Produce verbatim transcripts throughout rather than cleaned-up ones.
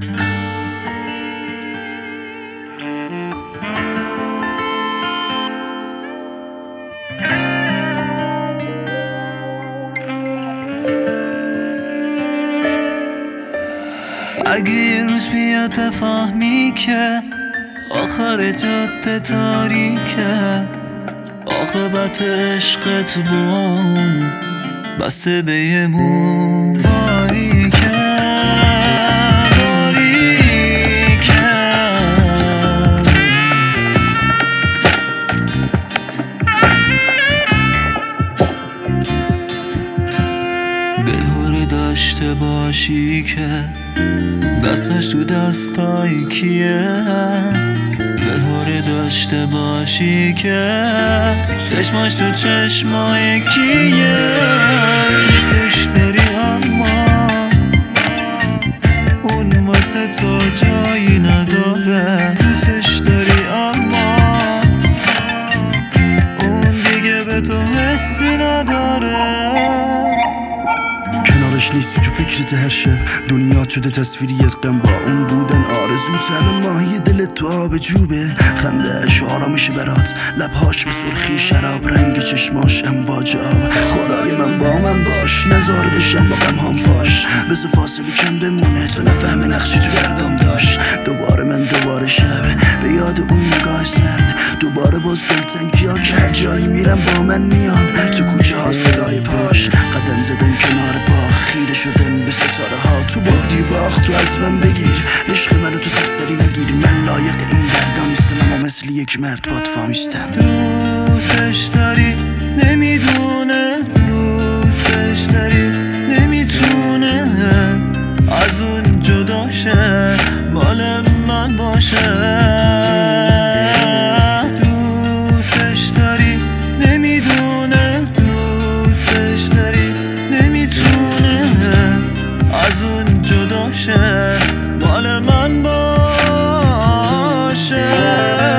اگه یه روز بیاد بفهمی که آخر جاده تاریکه، عاقبت عشقت بون بسته به یه موم باریکه باریکه. دلهوره داشته باشی که دستش تو دستای کیه، دلهوره داشته باشی که چشماش تو چشمای کیه. دوستش داری اما اون واسه تو جایی نداره، دوستش داری اما اون دیگه به تو حسی نداره. کنارش نیستی تو فکرت هر شب، دنیا شده تصویری از غم با اون بودن آرزو. تن ماهی دلت تو آب جوبه، خندهش آرامش برات، لبهاش به سرخی شراب، رنگ چشماش امواج آب. خدای من با من باش، نزار بشم با غم هم فاش، بذار فاصله کم بمونه تو نفهم نقشی تو گردم داشت. دوباره من دوباره شب به یاد اون نگاه سرد، دوباره باز دلتنگی ها که هر جایی میرم با من میان. تو کوچه ها صدای پاش، قدم زدن کنار باغ، خیره شدن به ستاره ها. تو بردی باخت تو از من بگیر، عشق منو تو سرسری نگیری. من لایق این دردا نیستم اما مثل یک مرد باد فامیستم. دوستش داری نمیدونه، دوستش داری نمیتونه از اون جدا شه، مال من باشه. دوستش داری نمیدونه، دوستش داری نمیتونه از اون جدا شه، مال من باشه.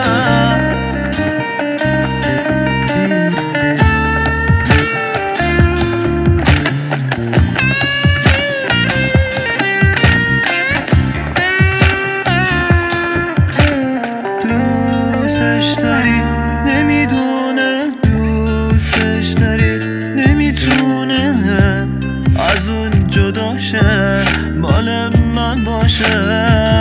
دوستش داری نمیدونه، دوستش داری نمیتونه از اون جدا شه، مال من باشه.